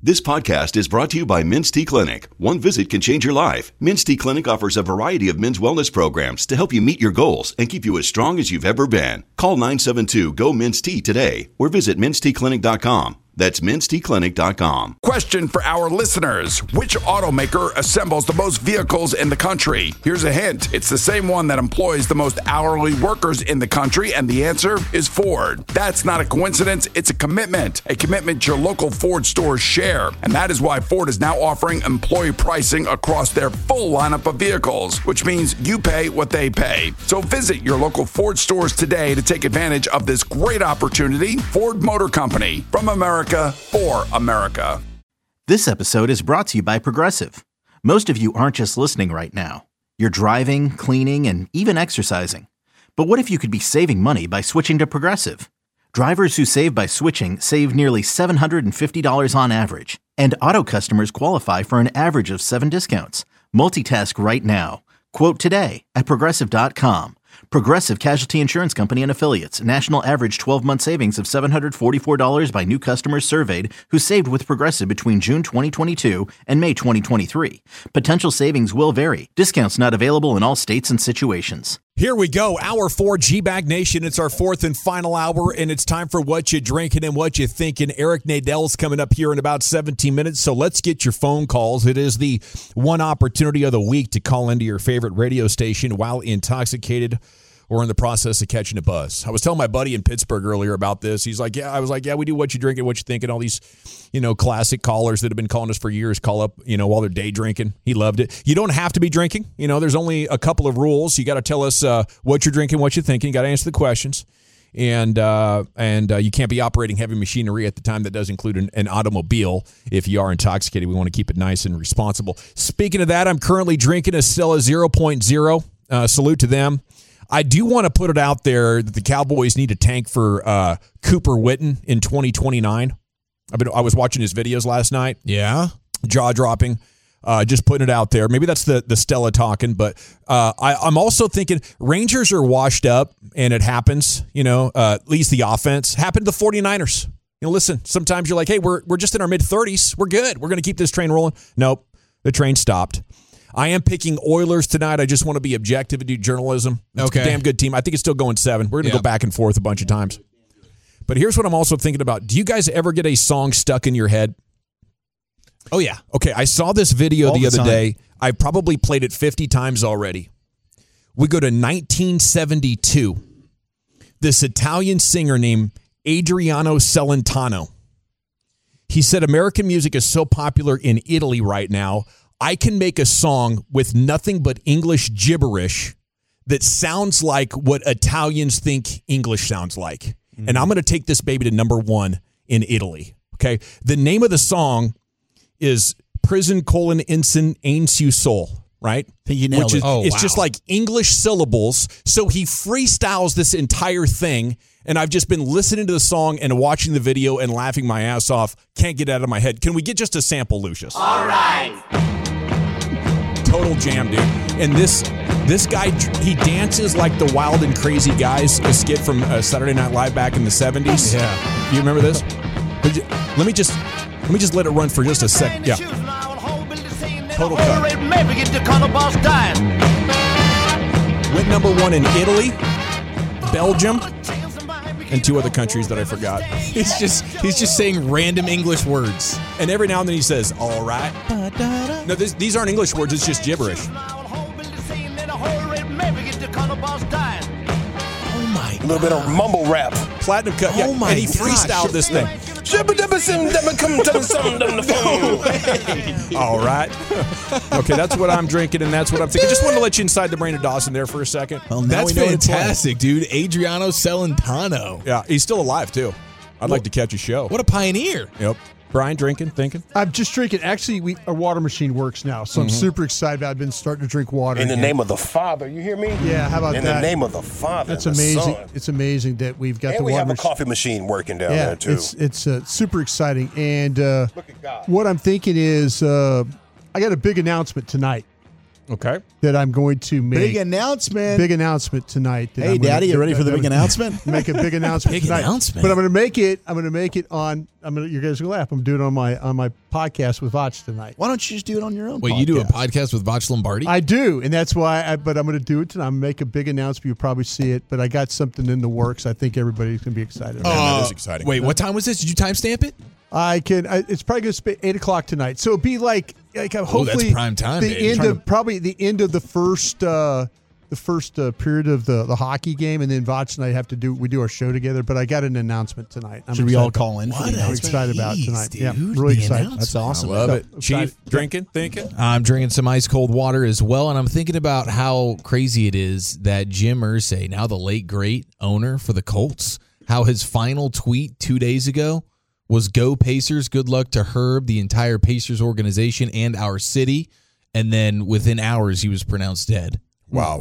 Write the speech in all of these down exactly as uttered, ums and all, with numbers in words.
This podcast is brought to you by Men's T Clinic. One visit can change your life. Men's T Clinic offers a variety of men's wellness programs to help you meet your goals and keep you as strong as you've ever been. Call nine seven two, G O, Men's T today or visit mens t clinic dot com. That's mens t clinic dot com. Question for our listeners. Which automaker assembles the most vehicles in the country? Here's a hint. It's the same one that employs the most hourly workers in the country, and the answer is Ford. That's not a coincidence. It's a commitment. A commitment your local Ford stores share. And that is why Ford is now offering employee pricing across their full lineup of vehicles, which means you pay what they pay. So visit your local Ford stores today to take advantage of this great opportunity. Ford Motor Company, from America for America. This episode is brought to you by Progressive. Most of you aren't just listening right now. You're driving, cleaning, and even exercising. But what if you could be saving money by switching to Progressive? Drivers who save by switching save nearly seven hundred fifty dollars on average. And auto customers qualify for an average of seven discounts. Multitask right now. Quote today at progressive dot com. Progressive Casualty Insurance Company and Affiliates. National average twelve-month savings of seven hundred forty-four dollars by new customers surveyed who saved with Progressive between June twenty twenty-two and May twenty twenty-three. Potential savings will vary. Discounts not available in all states and situations. Here we go. Hour four, G-Bag Nation. It's our fourth and final hour, and it's time for What You Drinking and What You Thinking. Eric Nadell's coming up here in about seventeen minutes, so let's get your phone calls. It is the one opportunity of the week to call into your favorite radio station while intoxicated or in the process of catching a buzz. I was telling my buddy in Pittsburgh earlier about this. He's like, yeah, I was like, yeah, we do What You Drinking, What You Thinking. All these, you know, classic callers that have been calling us for years call up, you know, while they're day drinking. He loved it. You don't have to be drinking. You know, there's only a couple of rules. You got to tell us uh, what you're drinking, what you're thinking. You got to answer the questions. And uh, and uh, you can't be operating heavy machinery at the time. That does include an, an automobile. If you are intoxicated, we want to keep it nice and responsible. Speaking of that, I'm currently drinking a Stella zero point oh. Uh, salute to them. I do want to put it out there that the Cowboys need a tank for uh, Cooper Witten in twenty twenty-nine. I've been, I was watching his videos last night. Yeah. Jaw-dropping. Uh, just putting it out there. Maybe that's the, the Stella talking, but uh, I, I'm also thinking Rangers are washed up, and it happens, you know, uh, at least the offense. Happened to the 49ers. You know, listen, sometimes you're like, hey, we're we're just in our mid-thirties. We're good. We're going to keep this train rolling. Nope. The train stopped. I am picking Oilers tonight. I just want to be objective and do journalism. It's okay. a damn good team. I think it's still going seven. We're going to yep. go back and forth a bunch of times. But here's what I'm also thinking about. Do you guys ever get a song stuck in your head? Oh, yeah. Okay, I saw this video All the, the other time. day. I probably played it fifty times already. We go to nineteen seventy-two. This Italian singer named Adriano Celentano. He said, American music is so popular in Italy right now, I can make a song with nothing but English gibberish that sounds like what Italians think English sounds like. Mm-hmm. And I'm going to take this baby to number one in Italy. Okay. The name of the song is Prison colon Ensign Ainsu Sol, right? You nailed Which is, it. Oh, it's wow. just like English syllables. So he freestyles this entire thing. And I've just been listening to the song and watching the video and laughing my ass off. Can't get it out of my head. Can we get just a sample, Lucius? All right. Total jam, dude. And this this guy, he dances like the Wild and Crazy Guys, a skit from uh, Saturday Night Live back in the seventies. Yeah. You remember this? Let me just let me just let it run for just a sec. Yeah. Total cut. Went number one in Italy, Belgium, and two other countries that I forgot. He's just he's just saying random English words. And every now and then he says, all right. No, this, these aren't English words. It's just gibberish. Oh, my God. A little bit of mumble rap. Platinum cut. Yeah. Oh, my And he gosh. freestyled this thing. All right. Okay, that's what I'm drinking, and that's what I'm thinking. Just wanted to let you inside the brain of Dawson there for a second. Well, now That's we know fantastic. fantastic, dude. Adriano Celentano. Yeah, he's still alive, too. I'd like to catch a show. What a pioneer. Yep. Brian, drinking, thinking? I'm just drinking. Actually, we, our water machine works now, so I'm Mm-hmm. super excited. I've been starting to drink water. In the again. name of the Father, you hear me? Yeah, how about In that? the name of the Father. That's and the amazing. Son. It's amazing that we've got And the we water have a machine. coffee machine working down Yeah, there, too. it's it's uh, super exciting. And uh, Look at God. what I'm thinking is, uh, I got a big announcement tonight. Okay. that I'm going to make. Big announcement. Big announcement tonight. that Hey, I'm gonna- Daddy, you ready for the that big I'm- announcement? Make a big announcement Big tonight. announcement. But I'm going to make it. I'm going to make it on. I'm going to. You guys are going to laugh. I'm doing it on my on my podcast with Vach tonight. Why don't you just do it on your own? Wait, podcast? you do a podcast with Vach Lombardi? I do, and that's why. I, but I'm going to do it tonight. I'm going to make a big announcement. You'll probably see it. But I got something in the works. I think everybody's going to be excited. About. Man, that Uh, is exciting. Wait, what time was this? Did you timestamp it? I can. I, it's probably going to be eight o'clock tonight. So it'll be like like uh, that's hopefully prime time, The baby. end Trying of probably the end of the first uh, the first uh, period of the, the hockey game, and then Vach and I have to do we do our show together. But I got an announcement tonight. I'm Should we all excited. call in? For What the a I'm announcement? excited about Jeez, tonight. dude, Yeah, really the excited. announcement. That's awesome. I love So, it. excited. Chief, drinking, thinking? I'm drinking some ice cold water as well, and I'm thinking about how crazy it is that Jim Irsay, now the late great owner for the Colts, how his final tweet two days ago was "Go Pacers, good luck to Herb, the entire Pacers organization, and our city." And then within hours, he was pronounced dead. Wow.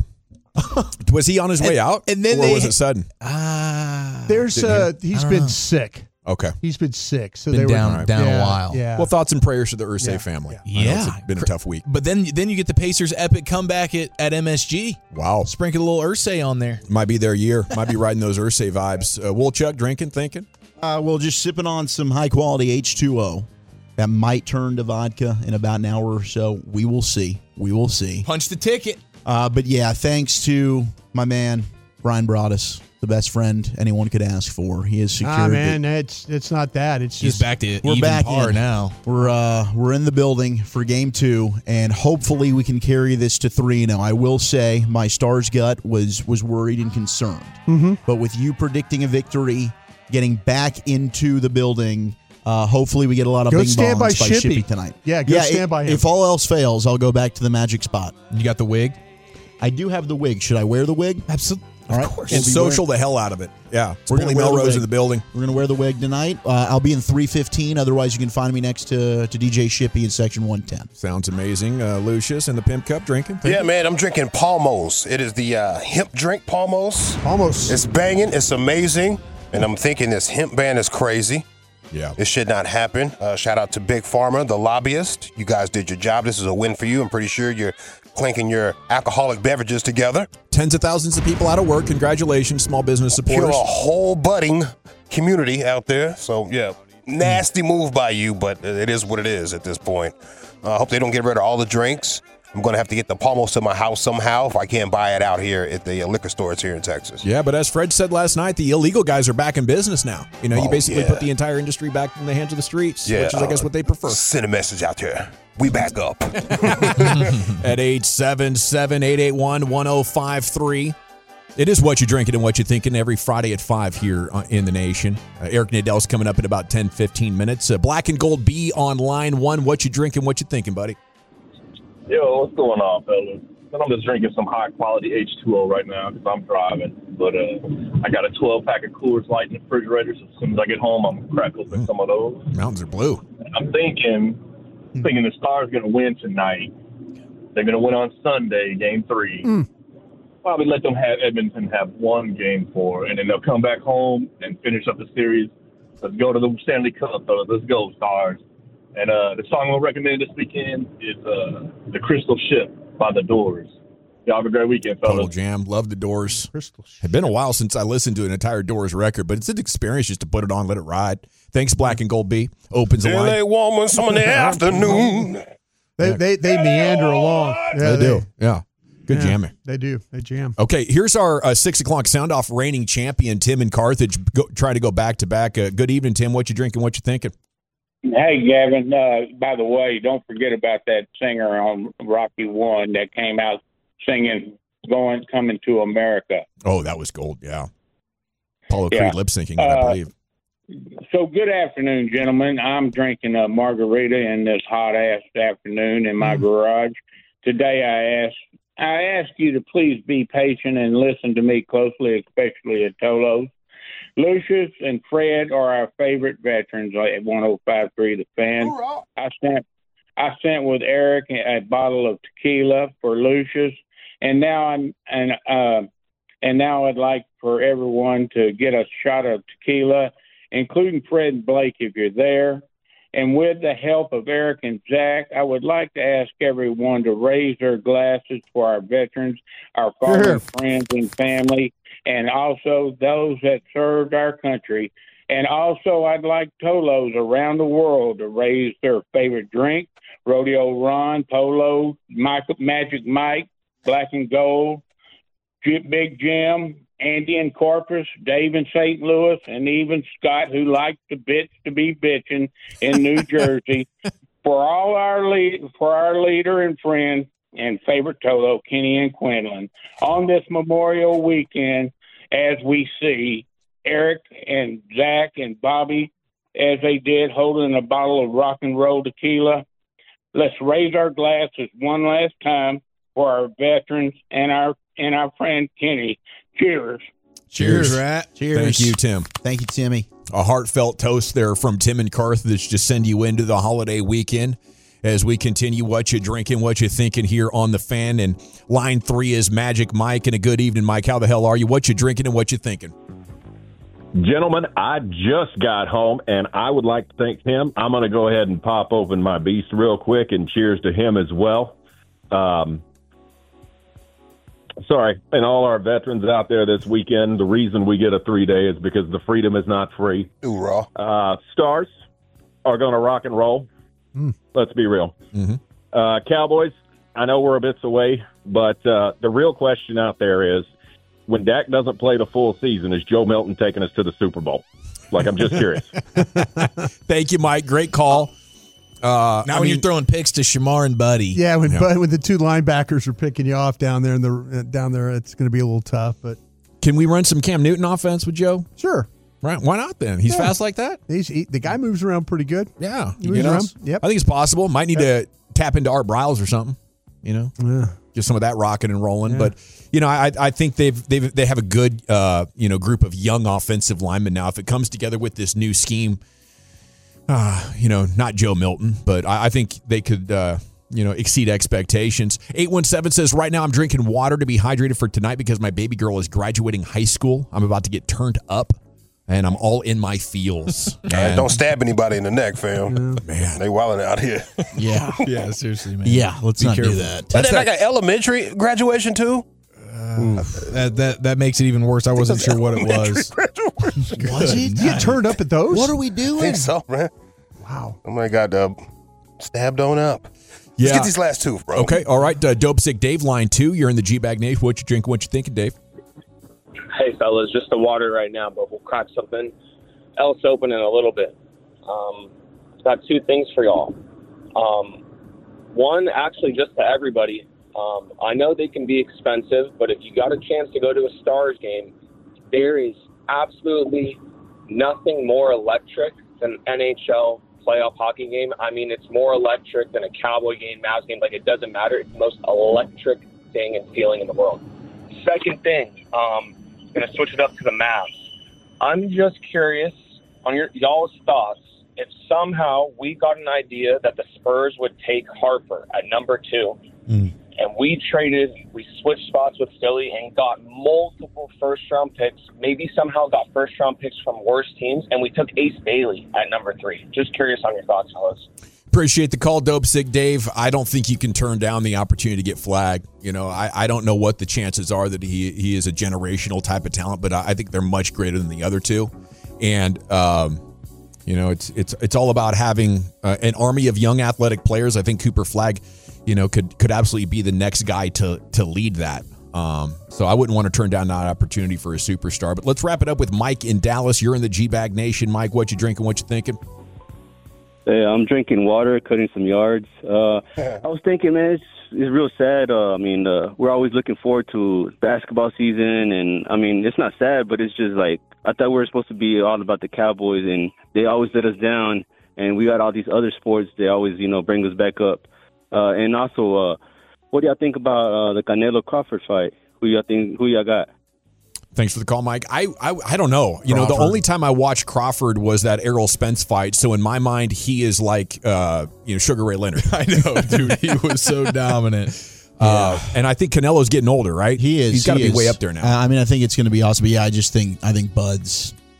Was he on his way out? and then or they- was it sudden? Ah, There's Didn't uh, he's been know. sick. Okay. He's been sick. So Been they were down- down a yeah, while. Yeah. Well, thoughts and prayers to the Irsay Yeah, family. yeah. I know Yeah. it's been a tough week. but then then you get the Pacers' epic comeback at, at M S G. Wow. Sprinkle a little Irsay on there. Might be their year. Might be riding those Irsay vibes. Uh, Woolchuck, drinking, thinking? Uh, well, just sipping on some high quality H two O that might turn to vodka in about an hour or so. We will see. We will see. Punch the ticket. Uh, but yeah, thanks to my man Brian Broaddus, the best friend anyone could ask for. He has secured. Ah, it. man, it's it's not that. It's He's just back to We're even back par in. now. We're uh, we're in the building for game two, and hopefully we can carry this to three. Now, I will say my Stars gut was was worried and concerned, mm-hmm. but with you predicting a victory, getting back into the building, uh, hopefully we get a lot of Go bing stand by bongs by Shippy. Shippy tonight. Yeah, go stand if, by him. If all else fails, I'll go back to the magic spot. You got the wig? I do have the wig. Should I wear the wig? Absolutely. All right. Of course. We'll And be social the hell out of it. Yeah. We're gonna Billy wear the Melrose wig. in the building. We're going to wear the wig tonight. Uh, I'll be in three fifteen. Otherwise, you can find me next to, to D J Shippy in section one ten. Sounds amazing. Uh, Lucius and the Pimp Cup drinking. Thinking? Yeah, man, I'm drinking Palmos. It is the uh, hemp drink Palmos. almost. It's banging. It's amazing. And I'm thinking this hemp ban is crazy. Yeah. It should not happen. Uh, shout out to Big Pharma, the lobbyist. You guys did your job. This is a win for you. I'm pretty sure you're clinking your alcoholic beverages together. Tens of thousands of people out of work. Congratulations, small business Kill supporters. a whole budding community out there. So, yeah, nasty move by you, but it is what it is at this point. I uh, hope they don't get rid of all the drinks. I'm going to have to get the Palmos to my house somehow if I can't buy it out here at the uh, liquor stores here in Texas. Yeah, but as Fred said last night, the illegal guys are back in business now. You know, you Oh, basically yeah. put the entire industry back in the hands of the streets, Yeah, which is, I guess, uh, what they prefer. Send a message out there. We back up. At eight seven seven, eight eight one, one oh five three. It is What You Drinking and What You Thinking every Friday at five here uh, in the nation. Uh, Eric Nadell's coming up in about ten, fifteen minutes. Uh, Black and Gold B on line one. What you drinking, what you thinking, buddy? Yo, what's going on, fellas? I'm just drinking some high quality H two O right now because I'm driving. But uh, I got a twelve pack of Coors Light in the refrigerator, so as soon as I get home, I'm gonna crack open some of those. Mountains are blue. I'm thinking, thinking the Stars gonna win tonight. They're gonna win on Sunday, Game Three. Mm. Probably let them have Edmonton have one Game Four, and then they'll come back home and finish up the series. Let's go to the Stanley Cup, fellas. Let's go, Stars. And uh, the song we'll recommend this weekend is uh, "The Crystal Ship" by The Doors. Y'all have a great weekend, fellas. Total jam. Love the Doors. Crystal. It's been a while since I listened to an entire Doors record, but it's an experience just to put it on, let it ride. Thanks, Black and Gold B. Opens the L A line. woman, some in the afternoon. They, they they meander along. Yeah, They do. Yeah. Good yeah, jamming. They do. They jam. Okay, here's our uh, six o'clock sound off reigning champion, Tim in Carthage. Go, try to go back to back. Uh, good evening, Tim. What you drinking? What you thinking? Hey, Gavin, uh, by the way, don't forget about that singer on Rocky One that came out singing Going Coming to America. Oh, that was gold. Yeah. Apollo Yeah. Creed lip syncing, I Uh, believe. So good afternoon, gentlemen. I'm drinking a margarita in this hot-ass afternoon in my garage. Today I ask I ask you to please be patient and listen to me closely, especially at Tolo's. Lucius and Fred are our favorite veterans at one oh five three The Fan. I sent I sent with Eric a bottle of tequila for Lucius, and now I'm and uh, and now I'd like for everyone to get a shot of tequila, including Fred and Blake if you're there. And with the help of Eric and Zach, I would like to ask everyone to raise their glasses for our veterans, our fallen friends and family, and also those that served our country. And also, I'd like Tolos around the world to raise their favorite drink, Rodeo Ron, Polo, Michael, Magic Mike, Black and Gold, Big Jim, Andy in Corpus, Dave in Saint Louis, and even Scott, who likes the bitch to be bitching in New Jersey. For all our lead, for our leader and friend and favorite Tolo, Kenny and Quinlan, on this Memorial Weekend, as we see Eric and Zach and Bobby, as they did, holding a bottle of rock and roll tequila, let's raise our glasses one last time for our veterans and our and our friend Kenny. Cheers. Cheers. Cheers, Rat. Cheers. Thank you, Tim. Thank you, Timmy. A heartfelt toast there from Tim and Carthage to send you into the holiday weekend as we continue what you drinking, what you thinking here on the Fan. And line three is Magic Mike. And a good evening, Mike. How the hell are you? What you drinking and what you thinking? Gentlemen, I just got home, and I would like to thank him. I'm going to go ahead and pop open my beast real quick, and cheers to him as well. Um, sorry, and all our veterans out there this weekend, the reason we get a three-day is because the freedom is not free. Hoorah. Uh, Stars are going to rock and roll. Mm. Let's be real. Mm-hmm. Uh, Cowboys, I know we're a bit away, but uh, the real question out there is, when Dak doesn't play the full season, is Joe Milton taking us to the Super Bowl? Like, I'm just curious. Thank you, Mike. Great call. Uh, now I when mean, you're throwing picks to Shamar and Buddy. Yeah, when Yeah. Bud, when the two linebackers are picking you off down there in the uh, down there, it's going to be a little tough. But can we run some Cam Newton offense with Joe? sure, Right? Why not then? He's Yeah. fast like that? he's he, the guy moves around pretty good. Yeah. He moves around. Yep. I think it's possible. Might need to tap into Art Briles or something, you know? Yeah. Get some of that rocking and rolling. Yeah. But, you know, I I think they've they've they have a good uh, you know, group of young offensive linemen now. If it comes together with this new scheme, uh, you know, not Joe Milton, but I, I think they could uh, you know, exceed expectations. eight one seven says, right now I'm drinking water to be hydrated for tonight because my baby girl is graduating high school. I'm about to get turned up. And I'm all in my feels. Hey, don't stab anybody in the neck, fam. Man. They wilding out here. Yeah. Yeah, seriously, man. Yeah, let's Be not careful. do that. Isn't that like an elementary graduation, too? That, that that makes it even worse. I wasn't sure what it was. Was it? You get turned up at those? What are we I doing? think so, man. Wow. Oh, my God. Uh, stabbed on up. Let's Yeah. get these last two, bro. Okay, all right. Uh, Dope Sick Dave, line two. You're in the G-Bag Nation. What you drinking? What you thinking, Dave? Hey, fellas, just the water right now, but we'll crack something else open in a little bit. Um, got two things for y'all. Um, one, actually, just to everybody. Um, I know they can be expensive, but if you got a chance to go to a Stars game, there is absolutely nothing more electric than an N H L playoff hockey game. I mean, it's more electric than a Cowboy game, Mavs game. Like, it doesn't matter. It's the most electric thing and feeling in the world. Second thing, um, going to switch it up to the Mavs. I'm just curious on your y'all's thoughts if somehow we got an idea that the Spurs would take Harper at number two, Mm. and we traded, we switched spots with Philly and got multiple first-round picks, maybe somehow got first-round picks from worse teams, and we took Ace Bailey at number three. Just curious on your thoughts, fellas. Appreciate the call, Dope Sick Dave. I don't think you can turn down the opportunity to get flagged. You know, I, I don't know what the chances are that he he is a generational type of talent, but I, I think they're much greater than the other two. And um, you know, it's it's it's all about having uh, an army of young athletic players. I think Cooper Flagg, you know, could could absolutely be the next guy to to lead that. Um, so I wouldn't want to turn down that opportunity for a superstar. But let's wrap it up with Mike in Dallas. You're in the G-Bag Nation. Mike, what you drinking? What you thinking? Hey, I'm drinking water, cutting some yards. Uh, I was thinking, man, it's, it's real sad. Uh, I mean, uh, we're always looking forward to basketball season, and I mean, it's not sad, but it's just like I thought we were supposed to be all about the Cowboys, and they always let us down. And we got all these other sports; they always, you know, bring us back up. Uh, and also, uh, what do y'all think about uh, the Canelo Crawford fight? Who y'all think? Who y'all got? Thanks for the call, Mike. I I, I don't know. You Crawford. know, the only time I watched Crawford was that Errol Spence fight. So in my mind, he is like, uh, you know, Sugar Ray Leonard. I know, dude. He was so dominant. Uh, and I think Canelo's getting older, right? He is. He's got to he be is. way up there now. Uh, I mean, I think it's going to be awesome. But yeah, I just think I think Bud's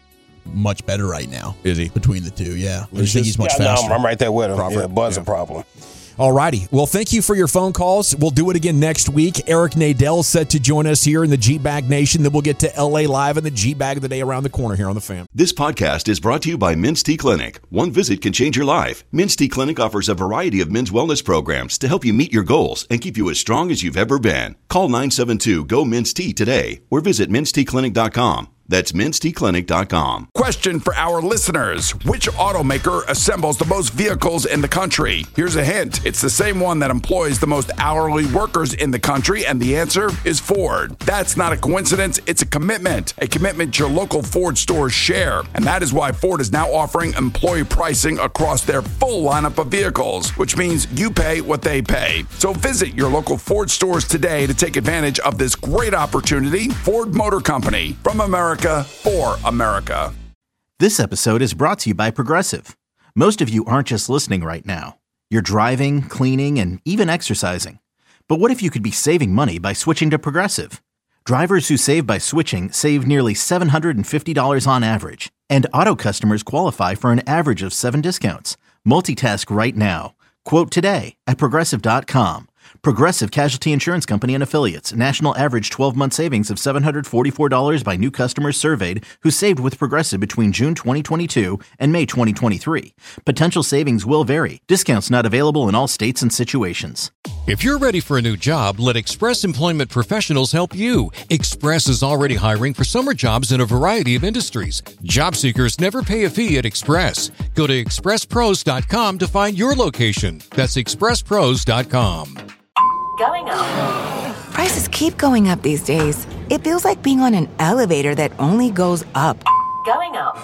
much better right now. Is he? Between the two, yeah. I just think he's much yeah, faster. No, I'm right there with him. Crawford, Yeah, Bud's yeah. a problem. All righty. Well, thank you for your phone calls. We'll do it again next week. Eric Nadel set to join us here in the G-Bag Nation. Then we'll get to L A Live and the G-Bag of the Day around the corner here on The Fan. This podcast is brought to you by Men's T Clinic. One visit can change your life. Men's T Clinic offers a variety of men's wellness programs to help you meet your goals and keep you as strong as you've ever been. Call nine seven two, G O, M E N S T today or visit mens t clinic dot com. That's mens t clinic dot com. Question for our listeners. Which automaker assembles the most vehicles in the country? Here's a hint. It's the same one that employs the most hourly workers in the country, and the answer is Ford. That's not a coincidence. It's a commitment. A commitment your local Ford stores share. And that is why Ford is now offering employee pricing across their full lineup of vehicles, which means you pay what they pay. So visit your local Ford stores today to take advantage of this great opportunity. Ford Motor Company, from America for America. This episode is brought to you by Progressive. Most of you aren't just listening right now. You're driving, cleaning, and even exercising. But what if you could be saving money by switching to Progressive? Drivers who save by switching save nearly seven hundred fifty dollars on average. And auto customers qualify for an average of seven discounts. Multitask right now. Quote today at progressive dot com. Progressive Casualty Insurance Company and Affiliates. National average twelve-month savings of seven hundred forty-four dollars by new customers surveyed who saved with Progressive between June twenty twenty-two and May twenty twenty-three. Potential savings will vary. Discounts not available in all states and situations. If you're ready for a new job, let Express Employment Professionals help you. Express is already hiring for summer jobs in a variety of industries. Job seekers never pay a fee at Express. Go to express pros dot com to find your location. That's express pros dot com. Going up. Prices keep going up these days. It feels like being on an elevator that only goes up. Going up.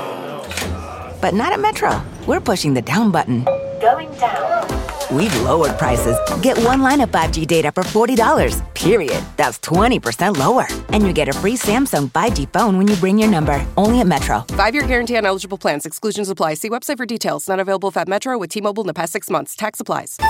But not at Metro. We're pushing the down button. Going down. We've lowered prices. Get one line of five G data for forty dollars, period. That's twenty percent lower. And you get a free Samsung five G phone when you bring your number. Only at Metro. Five-year guarantee on eligible plans. Exclusions apply. See website for details. Not available at Metro with T-Mobile in the past six months. Tax applies.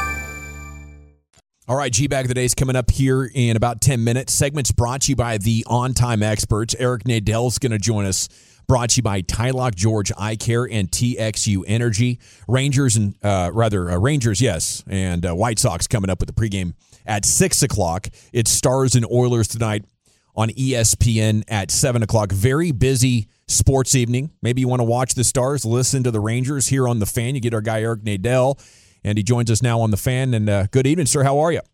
All right, G-Bag of the Day is coming up here in about ten minutes. Segment's brought to you by the On-Time Experts. Eric Nadel is going to join us. Brought to you by Tylock George Eye Care and T X U Energy. Rangers and uh, rather uh, Rangers, yes, and uh, White Sox coming up with the pregame at six o'clock. It's Stars and Oilers tonight on E S P N at seven o'clock. Very busy sports evening. Maybe you want to watch the Stars, listen to the Rangers here on The Fan. You get our guy Eric Nadel. And he joins us now on The Fan. And uh, good evening, sir. How are you?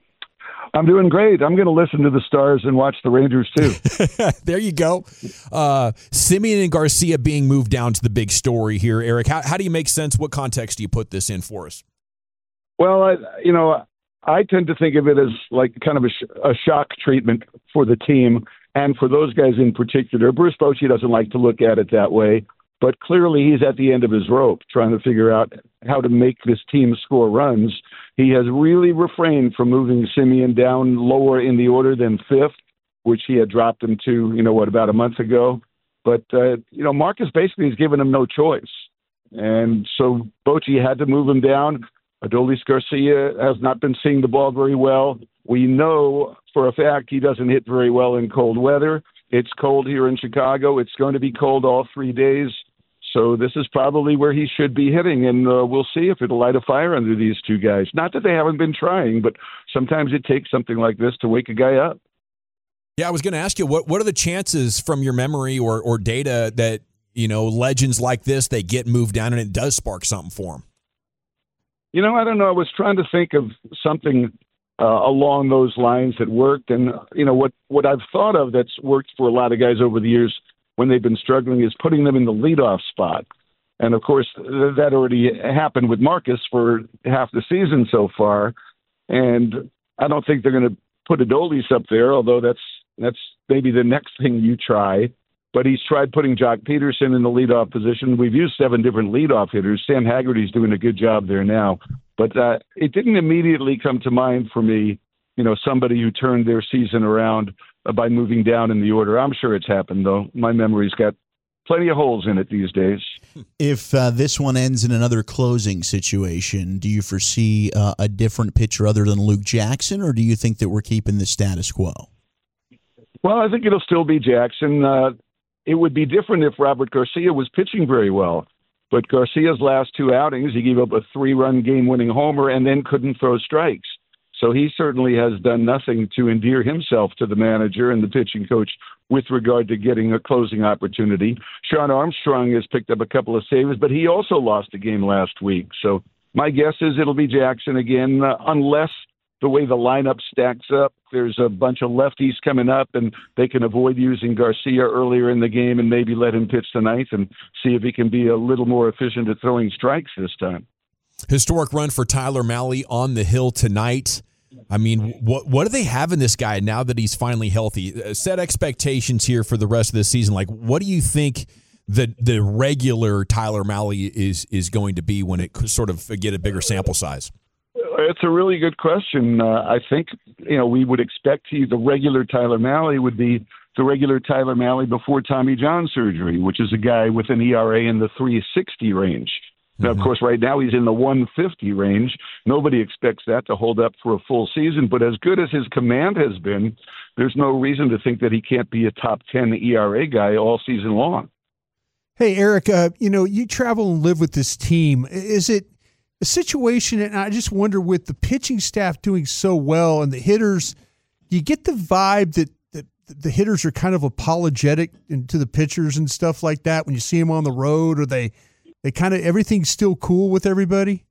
I'm doing great. I'm going to listen to the Stars and watch the Rangers, too. There you go. Uh, Semien and Garcia being moved down to the big story here. Eric, how, how do you make sense? What context do you put this in for us? Well, I, you know, I tend to think of it as like kind of a, sh- a shock treatment for the team and for those guys in particular. Bruce Bochy doesn't like to look at it that way. But clearly he's at the end of his rope trying to figure out how to make this team score runs. He has really refrained from moving Semien down lower in the order than fifth, which he had dropped him to, you know, what, about a month ago. But, uh, you know, Marcus basically has given him no choice. And so Bochy had to move him down. Adolis Garcia has not been seeing the ball very well. We know for a fact he doesn't hit very well in cold weather. It's cold here in Chicago. It's going to be cold all three days. So this is probably where he should be hitting, and uh, we'll see if it'll light a fire under these two guys. Not that they haven't been trying, but sometimes it takes something like this to wake a guy up. Yeah, I was going to ask you, what what are the chances from your memory or, or data that, you know, legends like this, they get moved down and it does spark something for them? You know, I don't know. I was trying to think of something uh, along those lines that worked. And, you know, what, what I've thought of that's worked for a lot of guys over the years when they've been struggling is putting them in the leadoff spot. And, of course, th- that already happened with Marcus for half the season so far. And I don't think they're going to put Adolis up there, although that's that's maybe the next thing you try. But he's tried putting Jock Peterson in the leadoff position. We've used seven different leadoff hitters. Sam Haggerty's doing a good job there now. But uh, it didn't immediately come to mind for me, you know, somebody who turned their season around uh, by moving down in the order. I'm sure it's happened, though. My memory's got plenty of holes in it these days. If uh, this one ends in another closing situation, do you foresee uh, a different pitcher other than Luke Jackson, or do you think that we're keeping the status quo? Well, I think it'll still be Jackson. Uh, it would be different if Robert Garcia was pitching very well. But Garcia's last two outings, he gave up a three-run game-winning homer and then couldn't throw strikes. So he certainly has done nothing to endear himself to the manager and the pitching coach with regard to getting a closing opportunity. Sean Armstrong has picked up a couple of saves, but he also lost a game last week. So my guess is it'll be Jackson again, uh, unless the way the lineup stacks up, there's a bunch of lefties coming up, and they can avoid using Garcia earlier in the game and maybe let him pitch tonight and see if he can be a little more efficient at throwing strikes this time. Historic run for Tyler Mahle on the hill tonight. I mean, what what do they have in this guy now that he's finally healthy? Uh, set expectations here for the rest of the season. Like, what do you think the the regular Tyler Mahle is is going to be when it sort of get a bigger sample size? It's a really good question. Uh, I think, you know, we would expect he, the regular Tyler Mahle would be the regular Tyler Mahle before Tommy John surgery, which is a guy with an E R A in the three sixty range. Mm-hmm. Now, of course, right now he's in the one fifty range. Nobody expects that to hold up for a full season, but as good as his command has been, there's no reason to think that he can't be a top ten E R A guy all season long. Hey, Eric, uh, you know, you travel and live with this team. Is it a situation, and I just wonder, with the pitching staff doing so well and the hitters, do you get the vibe that, that the hitters are kind of apologetic to the pitchers and stuff like that when you see them on the road? Or they, they kind of, everything's still cool with everybody?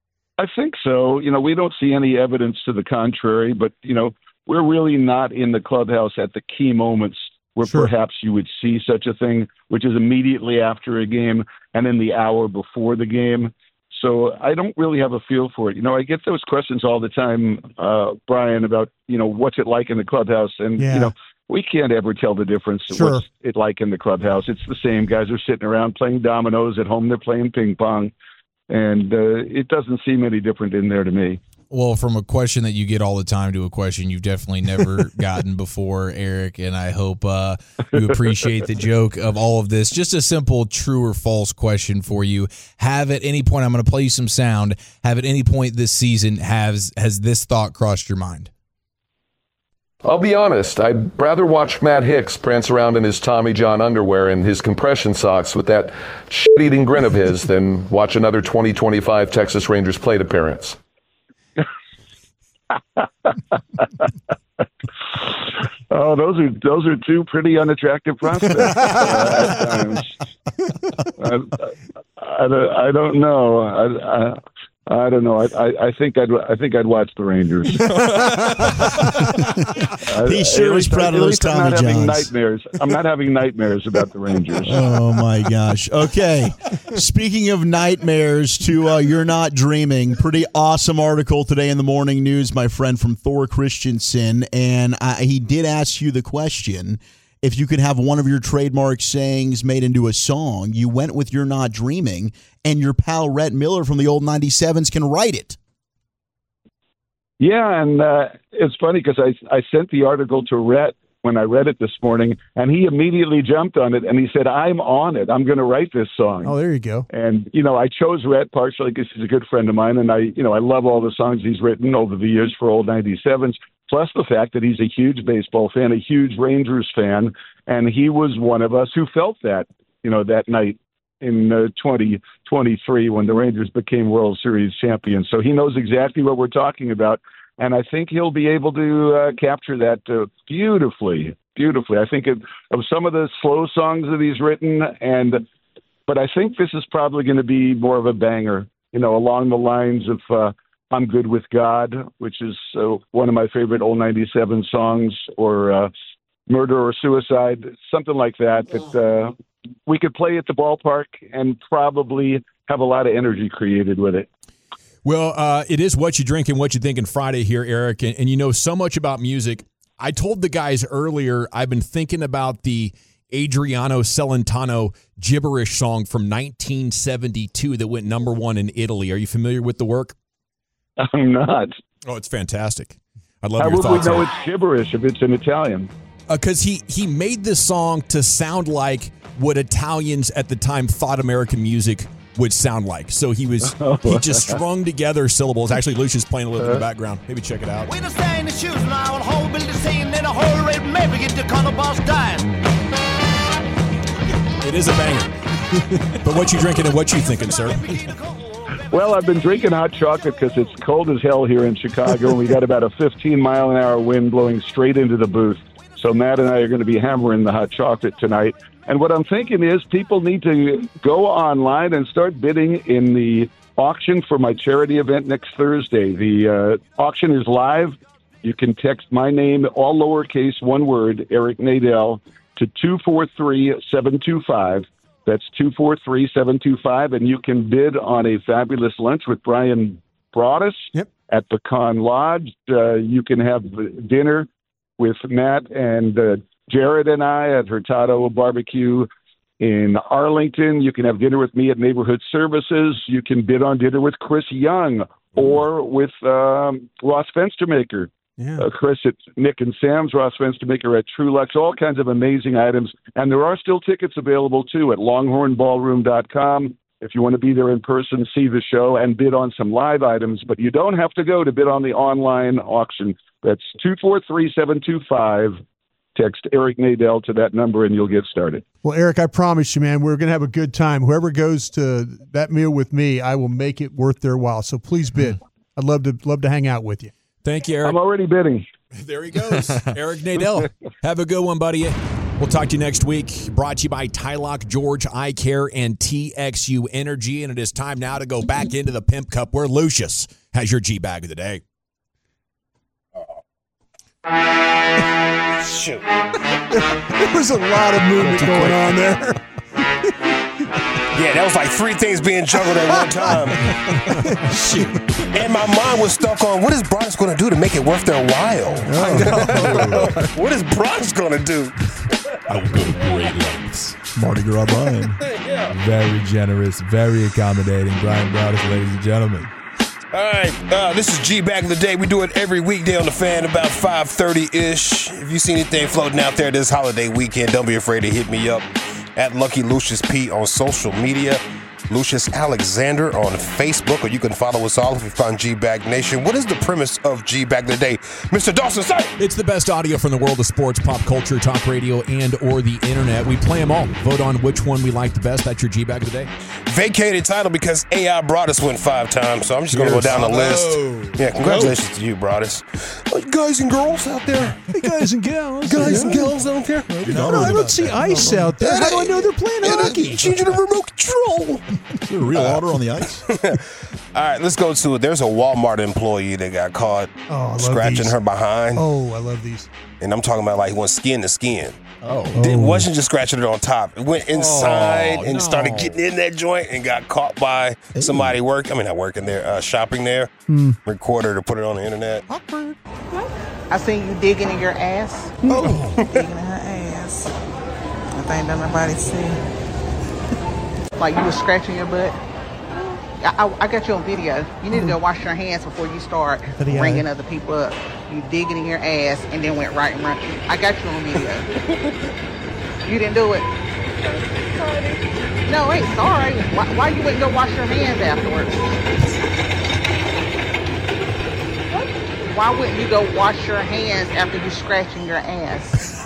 I think so. You know, we don't see any evidence to the contrary, but, you know, we're really not in the clubhouse at the key moments where sure. perhaps you would see such a thing, which is immediately after a game and in the hour before the game. So I don't really have a feel for it. You know, I get those questions all the time, uh, Brian, about, you know, what's it like in the clubhouse? And, yeah. you know, we can't ever tell the difference. Sure. What's it like in the clubhouse? It's the same. Guys are sitting around playing dominoes. At home, they're playing ping pong. And uh, it doesn't seem any different in there to me. Well, from a question that you get all the time to a question you've definitely never gotten before, Eric, and I hope uh, you appreciate the joke of all of this. Just a simple true or false question for you. Have at any point, I'm going to play you some sound, have at any point this season, has has this thought crossed your mind? I'll be honest, I'd rather watch Matt Hicks prance around in his Tommy John underwear and his compression socks with that shit-eating grin of his than watch another twenty twenty-five Texas Rangers plate appearance. Oh, those are those are two pretty unattractive prospects uh, at times. I, I, I, I don't know. I, I, I don't know. I, I, I think I'd I think I'd watch the Rangers. He sure is proud of those Tommy Johns. I'm not having nightmares. I'm not having nightmares about the Rangers. Oh my gosh. Okay. Speaking of nightmares, to uh, You're Not Dreaming. Pretty awesome article today in the Morning News, my friend, from Thor Christensen, and I, he did ask you the question: if you could have one of your trademark sayings made into a song. You went with You're Not Dreaming, and your pal Rhett Miller from the old ninety-sevens can write it. Yeah, and uh, it's funny because I, I sent the article to Rhett when I read it this morning, and he immediately jumped on it, and he said, I'm on it. I'm going to write this song. Oh, there you go. And, you know, I chose Rhett partially because he's a good friend of mine, and I, you know, I love all the songs he's written over the years for old ninety-sevens, plus the fact that he's a huge baseball fan, a huge Rangers fan, and he was one of us who felt that, you know, that night in uh, twenty twenty-three when the Rangers became World Series champions. So he knows exactly what we're talking about, and I think he'll be able to uh, capture that uh, beautifully, beautifully. I think of, of some of the slow songs that he's written, and but I think this is probably going to be more of a banger, you know, along the lines of uh, I'm Good With God, which is uh, one of my favorite old ninety-seven songs, or uh, Murder or Suicide, something like that, that uh, we could play at the ballpark and probably have a lot of energy created with it. Well, uh, it is What You Drink and What You Thinking Friday here, Eric, and, and you know so much about music. I told the guys earlier I've been thinking about the Adriano Celentano gibberish song from nineteen seventy-two that went number one in Italy. Are you familiar with the work? I'm not. Oh, it's fantastic. I'd love How your would thoughts we know on it. It's gibberish if it's in Italian? Because uh, he, he made this song to sound like what Italians at the time thought American music would sound like. So he was he just strung together syllables. Actually, Lucia's playing a little bit in the background. Maybe check it out. When I stay in the shoes now, I'll hold build the scene in a whole rate, maybe get the color boss dying. It is a banger. But what you drinking and what you thinking, sir? Well, I've been drinking hot chocolate because it's cold as hell here in Chicago, and we got about a fifteen mile an hour wind blowing straight into the booth. So Matt and I are going to be hammering the hot chocolate tonight. And what I'm thinking is people need to go online and start bidding in the auction for my charity event next Thursday. The uh, auction is live. You can text my name, all lowercase, one word, Eric Nadel, to two four three, seven two five. That's two four three, seven two five, and you can bid on a fabulous lunch with Brian Broaddus yep. at Pecan Lodge. Uh, you can have dinner with Matt and uh, Jared and I at Hurtado Barbecue in Arlington. You can have dinner with me at Neighborhood Services. You can bid on dinner with Chris Young or with um, Ross Fenstermaker. Yeah. Uh, Chris at Nick and Sam's, Ross Fenstermaker at Trulux, all kinds of amazing items. And there are still tickets available, too, at longhorn ballroom dot com. If you want to be there in person, see the show, and bid on some live items. But you don't have to go to bid on the online auction. That's two four three, seven two five. Text Eric Nadel to that number, and you'll get started. Well, Eric, I promise you, man, we're going to have a good time. Whoever goes to that meal with me, I will make it worth their while. So please bid. I'd love to love to hang out with you. Thank you, Eric. I'm already bidding. There he goes. Eric Nadel. Have a good one, buddy. We'll talk to you next week. Brought to you by Tylock George Eye Care and T X U Energy. And it is time now to go back into the Pimp Cup where Lucius has your G-Bag of the day. Shoot. There was a lot of movement going on there. Yeah, that was like three things being juggled at one time. Shoot. And my mind was stuck on what is Broaddus going to do to make it worth their while? Oh. What is Broaddus going to do? I will go to great lengths. Mardi Gras Brian. Yeah. Very generous, very accommodating. Brian Broaddus, ladies and gentlemen. All right, uh, this is G-Bag of the Day. We do it every weekday on the Fan about five thirty-ish. If you see anything floating out there this holiday weekend, don't be afraid to hit me up at Lucky Lucius P on social media. Lucius Alexander on Facebook, or you can follow us all if you find G-Bag Nation. What is the premise of G-Bag of the Day? Mister Dawson, say! It's the best audio from the world of sports, pop culture, talk radio, and or the internet. We play them all. Vote on which one we like the best. That's your G-Bag of the Day. Vacated title because A I Broaddus went five times, so I'm just going to go down the list. Yeah, congratulations to you, Broaddus. Oh, you guys and girls out there. Hey, guys and gals. Guys and gals out there. No, no, I don't see ice out there. How do I know they're playing hockey? Changing the remote control. Is there real water on the ice? All right, let's go to it. There's a Walmart employee that got caught Oh, I love scratching these. her behind. Oh, I love these. And I'm talking about like went skin to skin. Oh. It wasn't just scratching it on top. It went inside Oh, and no. started getting in that joint and got caught by somebody work. I mean, not working there, uh, shopping there. Hmm. Recorded or put it on the internet. I seen you digging in your ass. Oh. Digging in her ass. I think that nobody see. Like you was scratching your butt. I, I, I got you on video. You need to go wash your hands before you start Video. ringing other people up. You digging in your ass and then went right and right. I got you on video. You didn't do it. No, ain't sorry. Why, why you wouldn't go wash your hands afterwards? Why wouldn't you go wash your hands after you scratching your ass?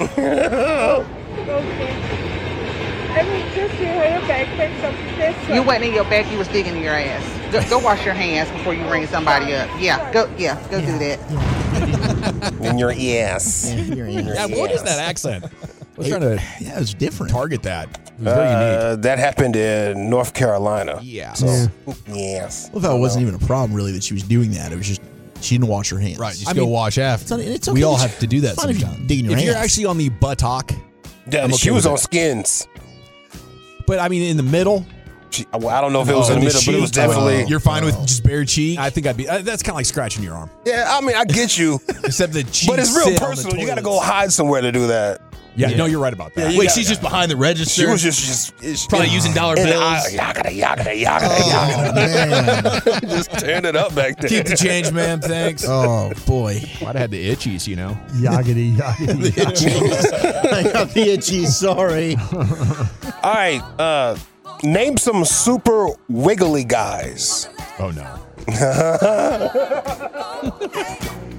I was just in her backpack, something that's You wasn't in your back, you was digging in your ass. Go, go wash your hands before you ring somebody up. Yeah, go yeah, go do that. In your ass. Yeah, what is that accent? I was trying to yeah, it's different. target that. It was very unique. Uh, that happened in North Carolina. Yeah. So, Yeah. yes. Well, that wasn't even a problem, really, that she was doing that. It was just she didn't wash her hands. Right, just I go mean, wash after. It's not- it's We okay. all have to do that It's fine if you sometimes. dig in your If you're hands. actually on the buttock, Yeah, I'm okay she was with on it. skins. But I mean, in the middle. She, well, I don't know if it was Oh, in the the middle, but it was cheek? definitely. Oh. You're fine with just bare cheek? I think I'd be. Uh, that's kind of like scratching your arm. Yeah, I mean, I get you. Except the cheek. But it's real personal. You got to go hide somewhere to do that. Yeah, no, you're right about that. you Wait, gotta- she's just behind the register? She was just, just it's, Probably using dollar and bills. I- Yakata, yakata, yakata, yakata. Just tearing it up back there. Keep the change, ma'am. Thanks. Oh, boy. I'd have had the itchies, you know. Yoggity, yoggity, yoggity. I got the itchy, sorry. All right, uh, name some super wiggly guys. Oh, no.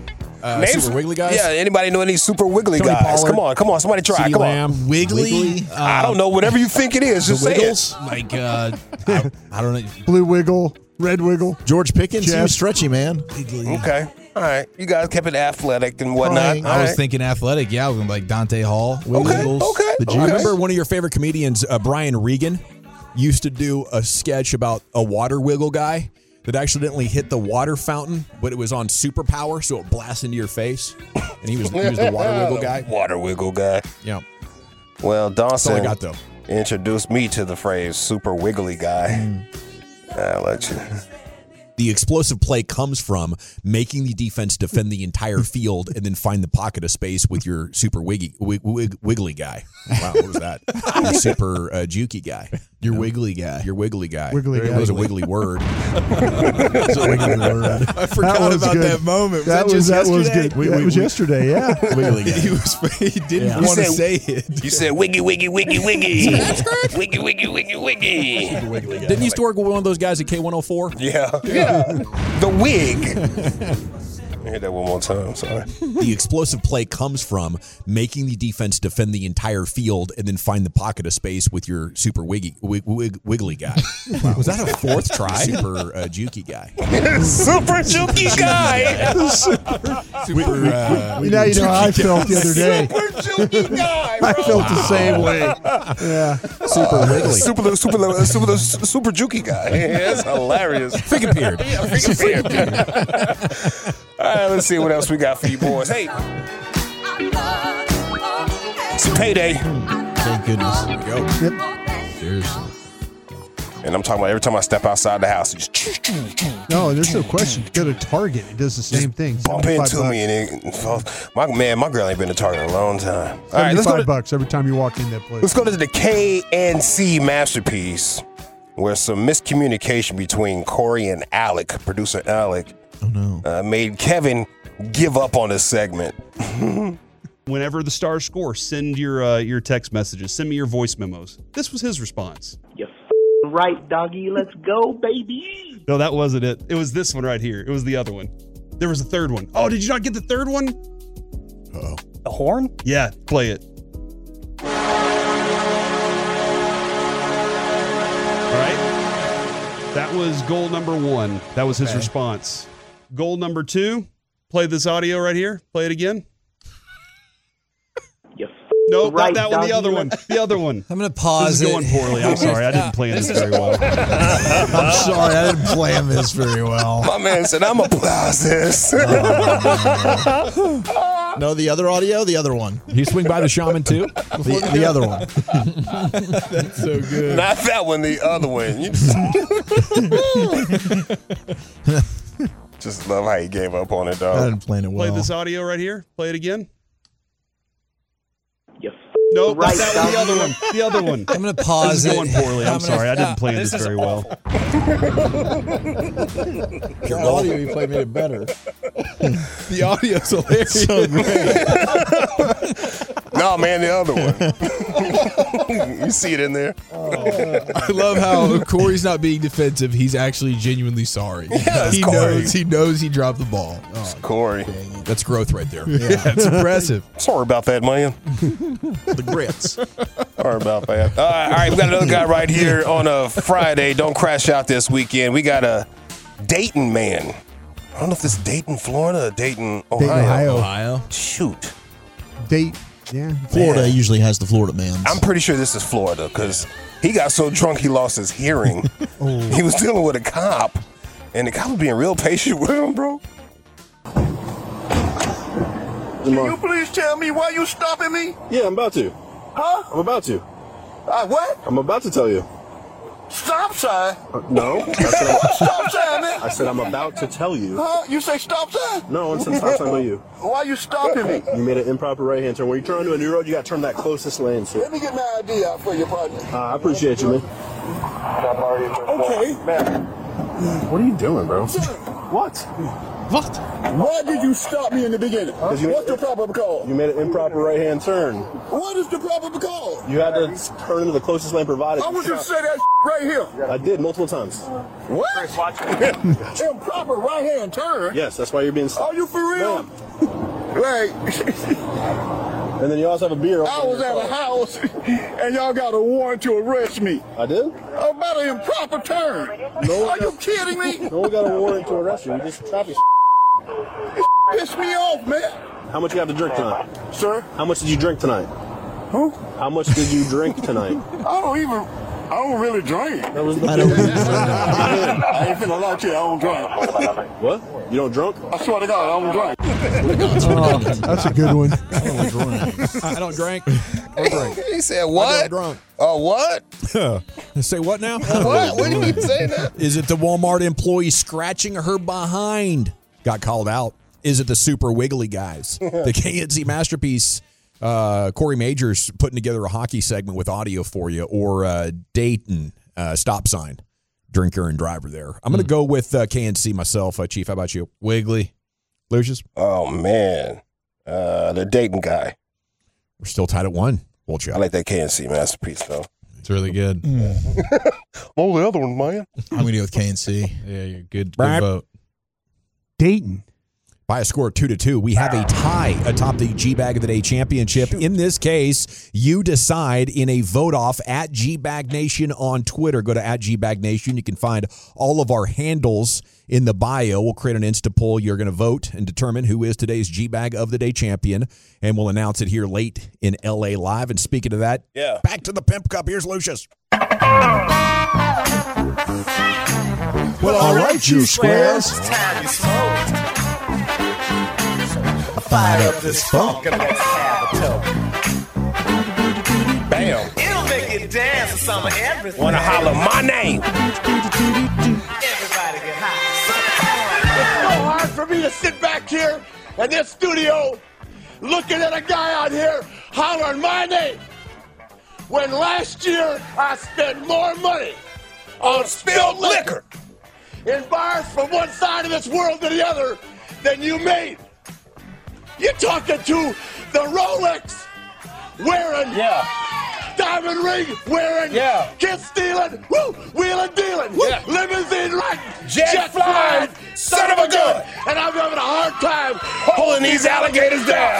Uh, Name super some- wiggly guys? Yeah, anybody know any super wiggly Tony guys? Pollard, Come on, come on, somebody try. CeeDee Come Lamb. on. Wiggly? Wiggly? Uh, I don't know. Whatever you think it is, just the say Wiggles? it. My God. I, I don't know. Blue wiggle, red wiggle. George Pickens, he Jeff. was stretchy, man. Okay. All right. You guys kept it athletic and whatnot. Fine. All I was right. thinking athletic. Yeah, I was like Dante Hall. Okay, Wiggles. okay. The okay. I remember one of your favorite comedians, uh, Brian Regan, used to do a sketch about a water wiggle guy that accidentally hit the water fountain, but it was on superpower, so it blasts into your face. And he was, he was the water wiggle guy. Water wiggle guy. Yeah. Well, That's all I Dawson got, though. introduced me to the phrase super wiggly guy. I'll let you. The explosive play comes from making the defense defend the entire field and then find the pocket of space with your super wiggy, wig, wig, wiggly guy. Wow, what was that? Your super uh, jukey guy. Your wiggly guy. Your wiggly guy. Wiggly It guy. was a wiggly word. It's a wiggly word. I forgot was about good. that moment. Was That, that, was just that was yesterday? good. that was yesterday. Yeah. Wiggly guy. He was. He didn't Yeah. want to You say said- it. You said wiggy, wiggy, wiggy, wiggy. wiggy, wiggy, wiggy, wiggy. Wiggly guy. Didn't you used to work with one of those guys at K one oh four? Yeah. Yeah. The wig. Hear that one more time. Sorry. The explosive play comes from making the defense defend the entire field and then find the pocket of space with your super wiggy, wig, wig, wiggly guy. Wow. Was that a fourth try? Super uh, jukey guy. Super jukey guy. Super. Uh, Now you know how I felt the other day. Super jukey guy. I felt the same way. Yeah. Super wiggly. Super, super, super, super jukey guy. That's hilarious. Fig appeared. Yeah, fig appeared. All right, let's see what else we got for you boys. Hey, it's payday. Thank goodness. There we go. Yep. Seriously. And I'm talking about every time I step outside the house, it just No, there's no question. Go to Target. It does the same thing. bump seventy-five into bucks. me. And it, my man, my girl ain't been to Target in a long time. All right, let's go seventy-five to, bucks every time you walk in that place. let's go to the K N C masterpiece, where some miscommunication between Corey and Alec, producer Alec, Oh, no. uh, made Kevin give up on this segment. Whenever the Stars score, send your uh, your text messages. Send me your voice memos. This was his response. You f- right, doggy. Let's go, baby. No, that wasn't it. It was this one right here. It was the other one. There was a third one. Oh, did you not get the third one? Uh-oh. The horn? Yeah, play it. All right. That was goal number one. That was his Okay. response. Goal number two. Play this audio right here. Play it again. You f- Nope, right, not that one. The doggy. other one. The other one. I'm going to pause This is it. going poorly. I'm sorry. I didn't plan this very well. I'm sorry. I didn't plan this very well. My man said, I'm going to pause this. No, the other audio, the other one. You swing by the shaman too? The, the other one. That's so good. Not that one, the other one. You just, just love how he gave up on it, I dog. didn't plan it Play well. this audio right here. Play it again. You f- Nope, right, not that one. The doggy. other one. The other one. I'm going to pause This is it. going poorly. I'm I'm gonna- sorry. I didn't plan this, This is very well. Your audio, you played made it better. The audio's hilarious. So great. No, man, the other one. You see it in there. I love how Corey's not being defensive. He's actually genuinely sorry. Yeah, it's he Corey. knows. He knows he dropped the ball. It's Corey. That's growth right there. Yeah, it's impressive. Sorry about that, man. The grits. Sorry about that. All right, all right, we got another guy right here on a Friday. Don't crash out this weekend. We got a Dayton man. I don't know if this is Dayton, Florida, or Dayton, Ohio. Dayton, Ohio. Ohio. Shoot. Date. Yeah. Florida Man. usually has the Florida man. I'm pretty sure this is Florida because he got so drunk he lost his hearing. He was dealing with a cop, and the cop was being real patient with him, bro. Can you please tell me why you stopping me? Yeah, I'm about to. Huh? I'm about to. Uh, what? I'm about to tell you. Stop sign? Uh, no. I said, I'm, Stop sign, man. I said I'm about to tell you. Huh? You say stop sign? No, I said stop sign by you. Why you stopping me? You made an improper right-hand turn. When you turn onto a new road, you got to turn that closest lane. So. Let me get my I D out for you, partner. Uh, I appreciate you, man. Okay. What are you doing, bro? What? What? Why did you stop me in the beginning? Huh? You What's the proper call? You made an improper right-hand turn. What is the proper call? You had to turn into the closest lane provided. I was just say that right here. I did multiple times. What? Improper right-hand turn? Yes, that's why you're being stopped. Are you for real? Like, and then you also have a beer. I was at a house and y'all got a warrant to arrest me. I did? About an improper turn. No, Are you kidding me? No one got a warrant to arrest you. You just traffic. It pissed me off, man. How much you have to drink tonight? Sir? How much did you drink tonight? Who? How much did you drink tonight? I don't even, I don't really drink. That was the I don't really drink. I ain't finna lie to you, I don't drink. What? You don't drunk? I swear to God, I don't drink. Oh, that's a good one. I don't drink or drink. He said what? Drunk. Oh, what? Say what now? What? What did you say now? Is it the Walmart employee scratching her behind? Got called out. Is it the Super Wiggly guys? The K N C Masterpiece, uh, Corey Majors putting together a hockey segment with audio for you, or uh, Dayton uh, stop sign, drinker and driver there. I'm going to go with uh, K N C myself. Uh, Chief, how about you? Wiggly. Lucius? Oh, man. Uh, the Dayton guy. We're still tied at one. We'll check. I like that K N C Masterpiece, though. It's really good. Oh, the other one, man. I'm going to go with K N C. Yeah, you're good. Brad? Good vote. Dayton. By a score of two to two, we have a tie atop the G-Bag of the Day championship. Shoot. In this case, you decide in a vote-off at G-Bag Nation on Twitter. Go to at G-Bag Nation. You can find all of our handles in the bio. We'll create an Insta poll. You're going to vote and determine who is today's G-Bag of the Day champion, and we'll announce it here late in L A Live. And speaking of that, yeah. back to the Pimp Cup. Here's Lucius. Well, all right, you squares. Time you smoke. Fire up this funk and let's have a toke. Bam. It'll make you dance to some of everything. Wanna holler my name. Everybody get high. It's so hard for me to sit back here in this studio looking at a guy out here hollering my name when last year I spent more money on spilled liquor in bars from one side of this world to the other than you made. You're talking to the Rolex wearing, yeah, diamond ring wearing, yeah, kiss stealing, woo, wheeling dealing, woo, yeah, limousine riding, jet, jet flying, son of a gun, and I'm having a hard time pulling these alligators down.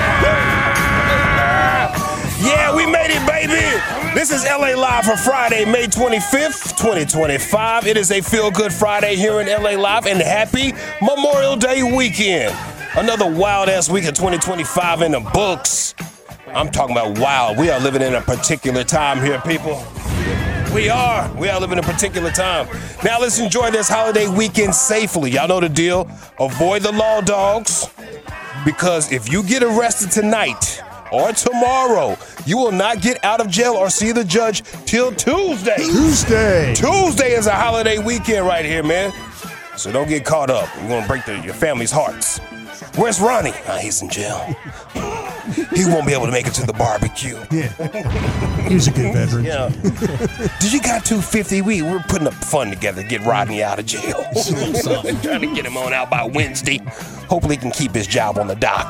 Yeah, we made it, baby. This is L A Live for Friday, May twenty-fifth, twenty twenty-five. It is a feel-good Friday here in L A Live, and happy Memorial Day weekend. Another wild-ass week of twenty twenty-five in the books. I'm talking about wild. We are living in a particular time here, people. We are. We are living in a particular time. Now let's enjoy this holiday weekend safely. Y'all know the deal. Avoid the law dogs, because if you get arrested tonight or tomorrow, you will not get out of jail or see the judge till Tuesday. Tuesday. Tuesday is a holiday weekend right here, man. So don't get caught up. You're going to break the, your family's hearts. Where's Ronnie? Oh, he's in jail. He won't be able to make it to the barbecue. Yeah. He's a good veteran. Yeah. Did you got two fifty? We, we're putting up fun together to get Rodney out of jail. Trying to get him on out by Wednesday. Hopefully he can keep his job on the dock.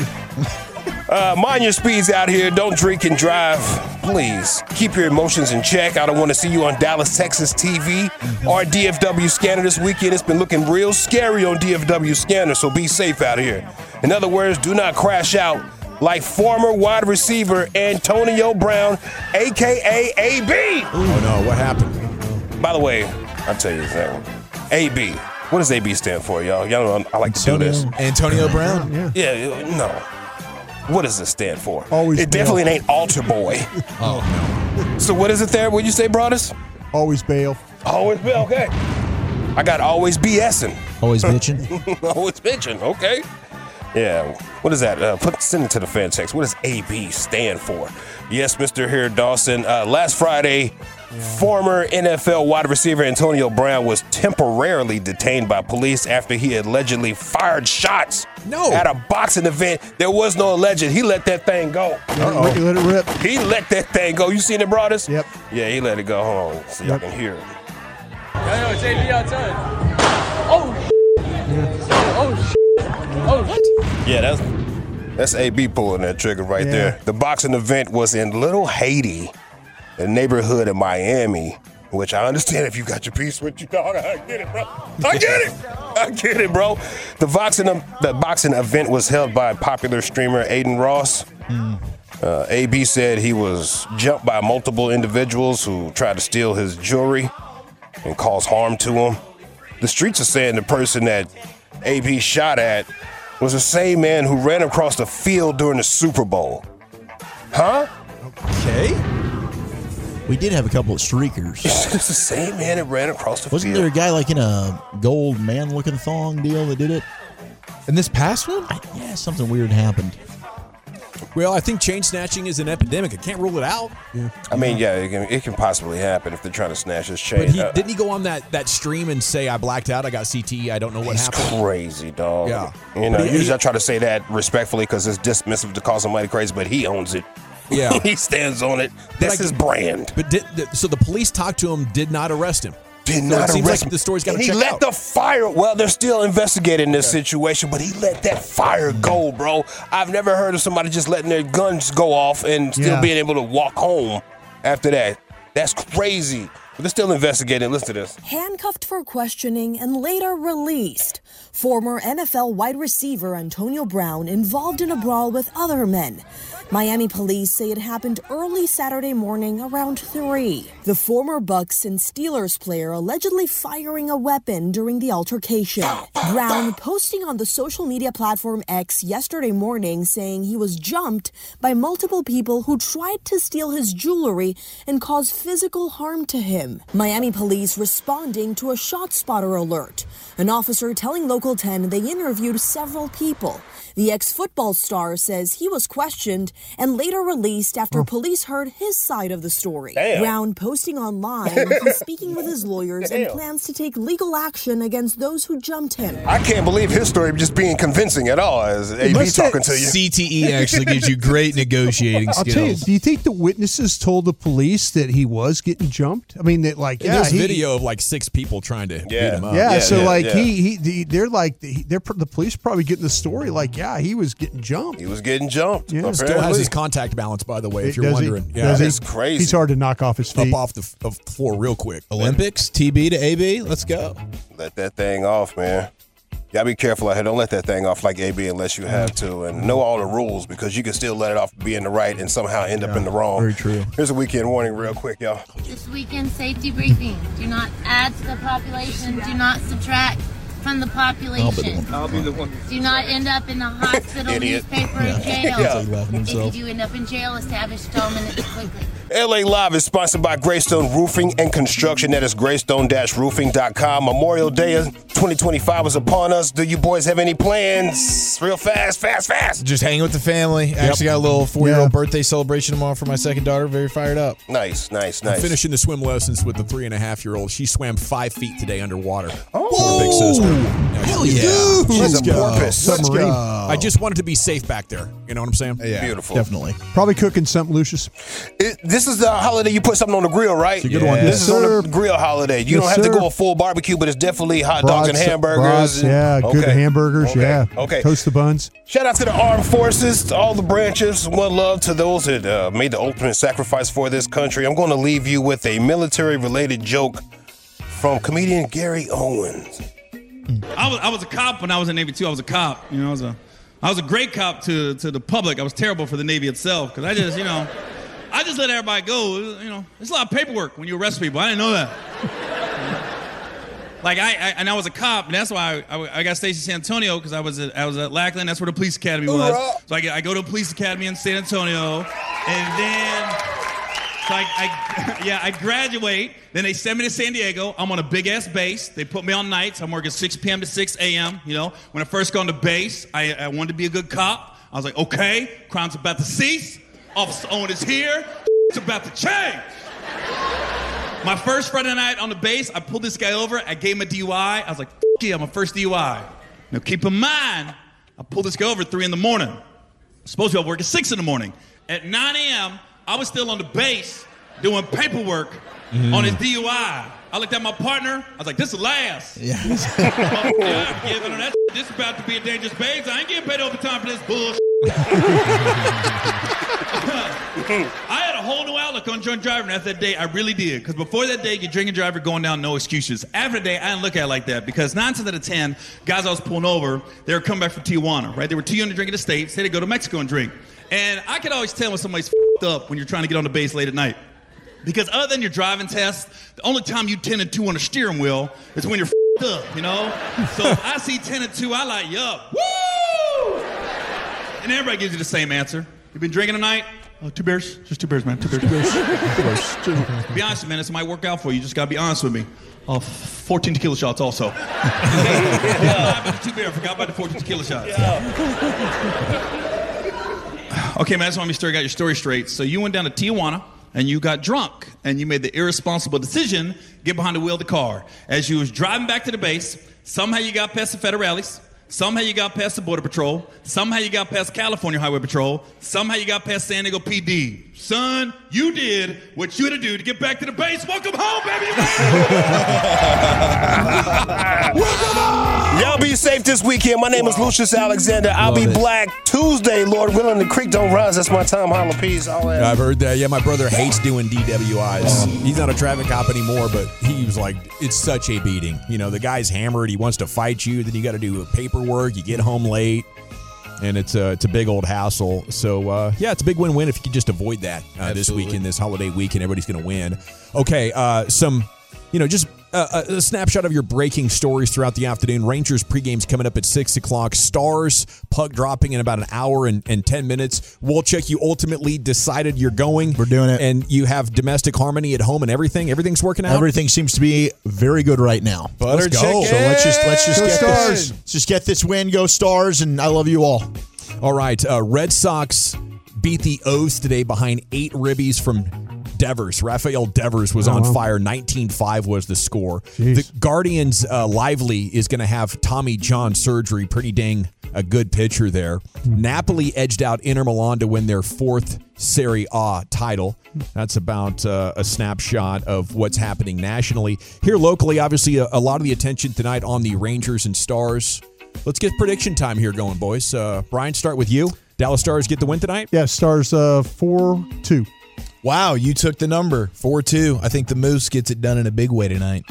Uh, mind your speeds out here. Don't drink and drive. Please keep your emotions in check. I don't want to see you on Dallas, Texas T V or D F W Scanner this weekend. It's been looking real scary on D F W Scanner, so be safe out here. In other words, do not crash out like former wide receiver Antonio Brown, a k a. A B. Oh, no. What happened? By the way, I'll tell you that. A B. What does A B stand for, y'all? Y'all know I like to do this. Antonio Brown? Yeah. Yeah, no. What does it stand for? Always it bail. definitely ain't altar boy. Oh, no. So what is it there? What'd you say, Broadus? Always bail. Always bail, okay. I got always BSing. Always bitching? Always bitching, okay. Yeah, what is that? Uh, put Send it to the fan text. What does A B stand for? Yes, Mister Here Dawson. Uh, last Friday, former N F L wide receiver Antonio Brown was temporarily detained by police after he allegedly fired shots no. at a boxing event. There was no alleged. He let that thing go. Uh-oh. He let it rip. He let that thing go. You seen it, Broadus? Yep. Yeah, he let it go. Hold on so y'all Yep. can hear it. Yo, yo, it's A B outside. Oh, Yeah, that's that's A B pulling that trigger right Yeah. there. The boxing event was in Little Haiti, a neighborhood in Miami, which I understand if you got your piece with you, dog. I get it, bro. I get it. I get it, bro. The boxing the boxing event was held by popular streamer Aiden Ross. Uh, A B said he was jumped by multiple individuals who tried to steal his jewelry and cause harm to him. The streets are saying the person that A B shot at was the same man who ran across the field during the Super Bowl. Huh? Okay. We did have a couple of streakers. It's the same man that ran across the Wasn't field. there a guy like in a gold man-looking thong deal that did it? In this past one? I, yeah, something weird happened. Well, I think chain snatching is an epidemic. I can't rule it out. Yeah. I mean, yeah, it can, it can possibly happen if they're trying to snatch his chain. But he, Uh, didn't he go on that, that stream and say, I blacked out, I got C T E, I don't know what He's happened? crazy, dog. Yeah. You know, But he- usually I try to say that respectfully because it's dismissive to call somebody crazy, but he owns it. Yeah. He stands on it. That's I- his brand. But did, did- so the police talked to him, did not arrest him. Did So not it seems arrest like him. the story's got to And check he let out. the fire. Well, they're still investigating this situation, but he let that fire go, bro. I've never heard of somebody just letting their guns go off and still Yeah. being able to walk home after that. That's crazy. But they're still investigating. Listen to this. Handcuffed for questioning and later released. Former N F L wide receiver Antonio Brown involved in a brawl with other men. Miami police say it happened early Saturday morning around three. The former Bucks and Steelers player allegedly firing a weapon during the altercation. Brown posting on the social media platform X yesterday morning saying he was jumped by multiple people who tried to steal his jewelry and cause physical harm to him. Miami police responding to a shot spotter alert. An officer telling Local ten they interviewed several people. The ex-football star says he was questioned and later released after police heard his side of the story. Damn. Brown posting online he's speaking with his lawyers and Damn. plans to take legal action against those who jumped him. I can't believe his story just being convincing at all as A B Must say- talking to you. C T E actually gives you great negotiating I'll tell you, skills. do you think the witnesses told the police that he was getting jumped? I mean, that like, yeah, There's he, video of like six people trying to beat Yeah. him up. yeah, Yeah, so yeah, like yeah. he, he, he, they're like, they're the police probably getting the story like, yeah, he was getting jumped. He was getting jumped. Yeah. Still has his contact balance, by the way, if Does you're he? wondering. Does he? That's crazy. He's hard to knock off his feet. Up off the f- of the floor real quick. Olympics, T B to A B, let's go. Let that thing off, man. Y'all be careful out here. Don't let that thing off like A B unless you have to. And know all the rules because you can still let it off being the right and somehow end up in the wrong. Very true. Here's a weekend warning real quick, y'all. This weekend safety briefing. Do not add to the population. Do not subtract from the population. I'll be the one. Do not end up in the hospital, Idiot. newspaper, or jail. Yeah. If you do end up in jail, establish settlement quickly. L A Live is sponsored by Greystone Roofing and Construction. That is greystone dash roofing dot com. Memorial Day of twenty twenty-five is upon us. Do you boys have any plans? Real fast, fast, fast. Just hanging with the family. I actually got a little four-year-old Yeah. birthday celebration tomorrow for my second daughter. Very fired up. Nice, nice, I'm nice. finishing the swim lessons with the three and a half year old. She swam five feet today underwater. Oh. Her big sister. Yeah, Hell she's- yeah. She's Let's a go. porpoise. Let's Submarine. go. I just wanted to be safe back there. You know what I'm saying? Yeah. Beautiful. Definitely. Probably cooking something, Lucius. It, this is the holiday you put something on the grill, right? It's a good one. This Yes, is on sir. the grill holiday. You Yes, don't have to sir. go a full barbecue, but it's definitely hot dogs and Brats- hamburgers. brats, and- yeah, good Okay. hamburgers. Okay. Yeah. Okay. Toast the buns. Shout out to the armed forces, to all the branches. One love to those that uh, made the ultimate sacrifice for this country. I'm going to leave you with a military-related joke from comedian Gary Owens. I was I was a cop when I was in Navy too. I was a cop. You know, I was a I was a great cop to to the public. I was terrible for the Navy itself because I just you know I just let everybody go. You know, it's a lot of paperwork when you arrest people. I didn't know that. Like I, I and I was a cop, and that's why I, I, I got stationed in San Antonio because I was at, I was at Lackland. That's where the police academy was. Hoorah. So I, get- I go to police academy in San Antonio, and then. So I, I, yeah, I graduate. Then they send me to San Diego. I'm on a big ass base. They put me on nights. I'm working six p.m. to six a.m. You know, when I first got on the base, I, I wanted to be a good cop. I was like, okay, crime's about to cease. Officer Owen is here. It's about to change. My first Friday night on the base, I pulled this guy over. I gave him a D U I. I was like, F- yeah, my first D U I. Now keep in mind, I pulled this guy over at three in the morning. I'm supposed to be at work at six in the morning. At nine a.m., I was still on the base doing paperwork Mm. on his D U I. I looked at my partner. I was like, this is last. Yeah. Oh, yeah, I'm giving her that. This is about to be a dangerous base. I ain't getting paid overtime for this bullshit. I had a whole new outlook on drunk driving after that day. I really did. Because before that day, you're drinking driver going down, no excuses. After that day, I didn't look at it like that. Because nine times out of ten, guys I was pulling over, they were coming back from Tijuana, right? They were too young to drink in the States. They had to go to Mexico and drink. And I could always tell when somebody's f***ed up when you're trying to get on the base late at night. Because other than your driving test, the only time you ten and two on a steering wheel is when you're f***ed up, you know? So if I see ten and two, I like, yup, woo! And everybody gives you the same answer. You been drinking tonight? Oh, two beers? Just two beers, man. Two beers. Two beers. Two beers. Two. Be honest, man. This might work out for you. You just got to be honest with me. Oh, fourteen tequila shots also. Yeah, about the two beer. I forgot about the fourteen tequila shots. Yeah. Okay, man, I just want to make sure I got your story straight. So you went down to Tijuana, and you got drunk, and you made the irresponsible decision, get behind the wheel of the car. As you was driving back to the base, somehow you got past the federales, somehow you got past the Border Patrol, somehow you got past California Highway Patrol, somehow you got past San Diego P D. Son, you did what you had to do to get back to the base. Welcome home, baby! Welcome home! Y'all be safe this weekend. My name is Lucius Alexander. I'll Love be it. black Tuesday, Lord willing. The creek don't rise. That's my time. Holla, peace. All that. I've heard that. Yeah, my brother hates doing D W Is. He's not a traffic cop anymore, but he was like, it's such a beating. You know, the guy's hammered. He wants to fight you. Then you got to do paperwork. You get home late. And it's a, it's a big old hassle. So, uh, yeah, it's a big win-win if you can just avoid that uh, this weekend, this holiday weekend. Everybody's going to win. Okay, uh, some, you know, just uh, a snapshot of your breaking stories throughout the afternoon. Rangers pregame's coming up at six o'clock. Stars, puck dropping in about an hour and, and ten minutes. Wolchuk, you ultimately decided you're going. We're doing it. And you have domestic harmony at home and everything. Everything's working out? Everything seems to be very good right now. Butter let's chicken. go. So let's just let's just Go get Stars. this. Let's just get this win. Go Stars, and I love you all. All right, uh, Red Sox beat the O's today behind eight ribbies from Devers. Rafael Devers was Oh, on wow. fire. nineteen five was the score. Jeez. The Guardians' uh, Lively is going to have Tommy John surgery. Pretty dang a good pitcher there. Napoli edged out Inter Milan to win their fourth Serie A title. That's about uh, a snapshot of what's happening nationally. Here locally, obviously, a, a lot of the attention tonight on the Rangers and Stars. Let's get prediction time here going, boys. Uh, Brian, start with you. Dallas Stars get the win tonight? Yeah, Stars uh, four two. Wow, you took the number. four two. I think the Moose gets it done in a big way tonight.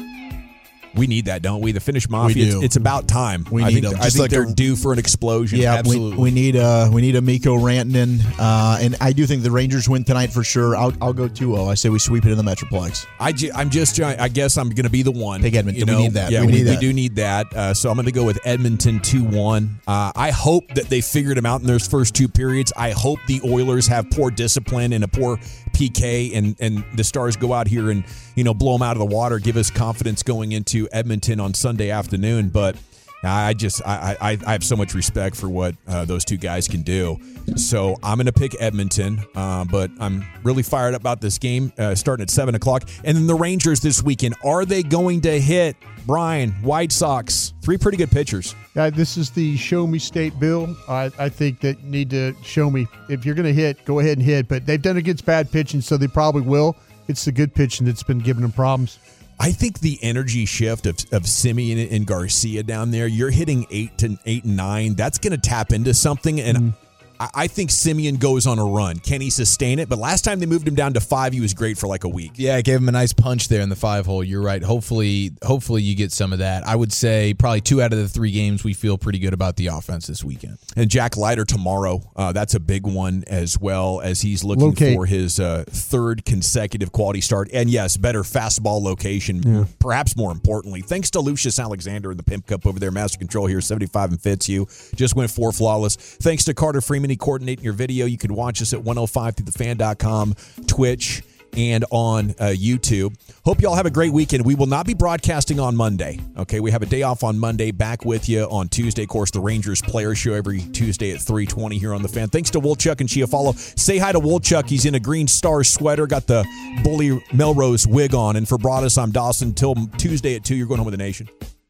We need that, don't we? The Finnish Mafia, We do. It's, it's about time. We I need think, them. I Just think like they're a- due for an explosion. Yeah, we, Absolutely. we need uh we need a Mikko Rantanen, uh, and I do think the Rangers win tonight for sure. I'll I'll go two oh. I say we sweep it in the Metroplex. I ju- I'm just trying. I guess I'm going to be the one. Take Edmonton. You We know? need that. Yeah, We we, need we that. do need that. Uh, so I'm going to go with Edmonton two one. Uh, I hope that they figured him out in those first two periods. I hope the Oilers have poor discipline and a poor P K, and and the Stars go out here and you know blow them out of the water, give us confidence going into Edmonton on Sunday afternoon. But I just I I, I have so much respect for what uh, those two guys can do. So I'm going to pick Edmonton, uh, but I'm really fired up about this game uh, starting at seven o'clock. And then the Rangers this weekend, are they going to hit Brian, White Sox? Three pretty good pitchers. Uh, this is the show me state bill. I, I think that you need to show me. If you're going to hit, go ahead and hit. But they've done it against bad pitching, so they probably will. It's the good pitching that's been giving them problems. I think the energy shift of, of Simeon and Garcia down there, you're hitting eight to eight and nine. That's going to tap into something. And Mm-hmm. I, I think Simeon goes on a run. Can he sustain it? But last time they moved him down to five, he was great for like a week. Yeah, it gave him a nice punch there in the five hole. You're right. Hopefully, hopefully you get some of that. I would say probably two out of the three games we feel pretty good about the offense this weekend. And Jack Leiter tomorrow, uh, that's a big one as well, as he's looking Locate. for his uh, third consecutive quality start. And yes, better fastball location, Yeah. perhaps more importantly. Thanks to Lucius Alexander in the Pimp Cup over there, Master Control here, seventy-five and Fitzhugh. Just went four flawless. Thanks to Carter Freeman, he coordinating your video. You can watch us at one oh five through the fan dot com, Twitch, and on uh, YouTube. Hope y'all have a great weekend. We will not be broadcasting on Monday. Okay, we have a day off on Monday. Back with you on Tuesday. Of course, the Rangers Player Show every Tuesday at three twenty here on The Fan. Thanks to Wolchuk and Chiafalo. Say hi to Wolchuk. He's in a Green Star sweater, got the Bully Melrose wig on. And for Broadus, I'm Dawson. Till Tuesday at two, you're going home with the nation.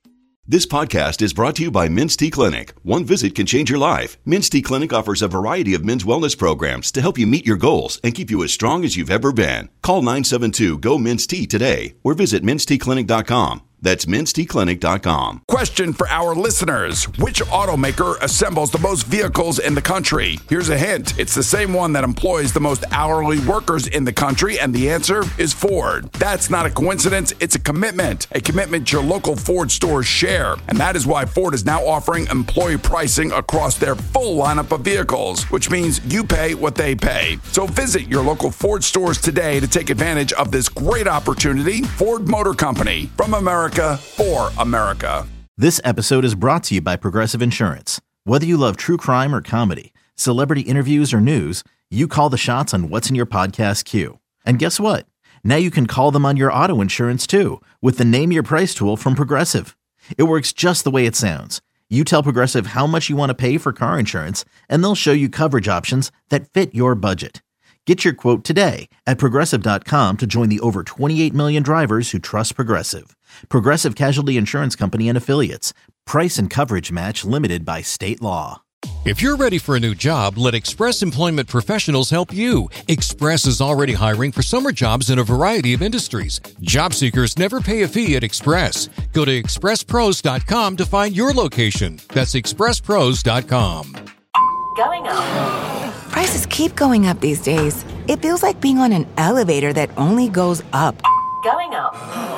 This podcast is brought to you by Men's T Clinic. One visit can change your life. Men's T Clinic offers a variety of men's wellness programs to help you meet your goals and keep you as strong as you've ever been. Call nine seven two, G O, Men's T today or visit mens t clinic dot com. That's mens t clinic dot com. Question for our listeners. Which automaker assembles the most vehicles in the country? Here's a hint. It's the same one that employs the most hourly workers in the country, and the answer is Ford. That's not a coincidence. It's a commitment. A commitment your local Ford stores share. And that is why Ford is now offering employee pricing across their full lineup of vehicles, which means you pay what they pay. So visit your local Ford stores today to take advantage of this great opportunity. Ford Motor Company, from America for America. This episode is brought to you by Progressive Insurance. Whether you love true crime or comedy, celebrity interviews or news, you call the shots on what's in your podcast queue. And guess what? Now you can call them on your auto insurance too with the Name Your Price tool from Progressive. It works just the way it sounds. You tell Progressive how much you want to pay for car insurance, and they'll show you coverage options that fit your budget. Get your quote today at Progressive dot com to join the over twenty-eight million drivers who trust Progressive. Progressive Casualty Insurance Company and Affiliates. Price and coverage match limited by state law. If you're ready for a new job, let Express Employment Professionals help you. Express is already hiring for summer jobs in a variety of industries. Job seekers never pay a fee at Express. Go to express pros dot com to find your location. That's express pros dot com. Going up. Prices keep going up these days. It feels like being on an elevator that only goes up. Going up.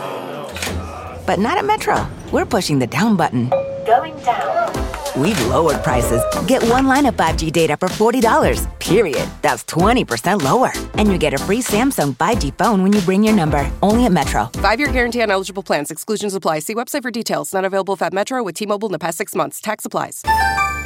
But not at Metro. We're pushing the down button. Going down. We've lowered prices. Get one line of five G data for forty dollars, period. That's twenty percent lower. And you get a free Samsung five G phone when you bring your number. Only at Metro. Five-year guarantee on eligible plans. Exclusions apply. See website for details. Not available if at Metro with T-Mobile in the past six months. Tax applies.